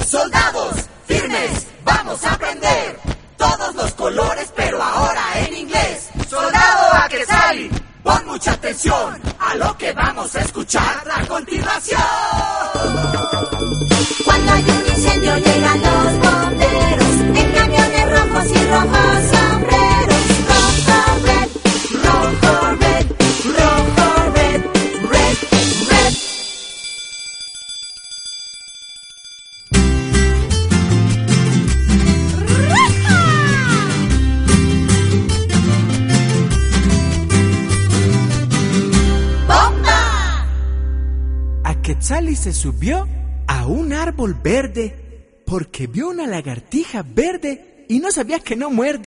Soldados, firmes, vamos a aprender todos los colores, pero ahora en inglés. Soldado Aquetzali, pon mucha atención a lo que vamos a escuchar a continuación. Cuando hay un incendio llegan los bomberos en camiones rojos y rojos sombreros. Rojo, red, rojo, red, rojo, red, red, red. ¡Bomba! Aquetzali se subió a un árbol verde porque vio una lagartija verde y no sabía que no muerde.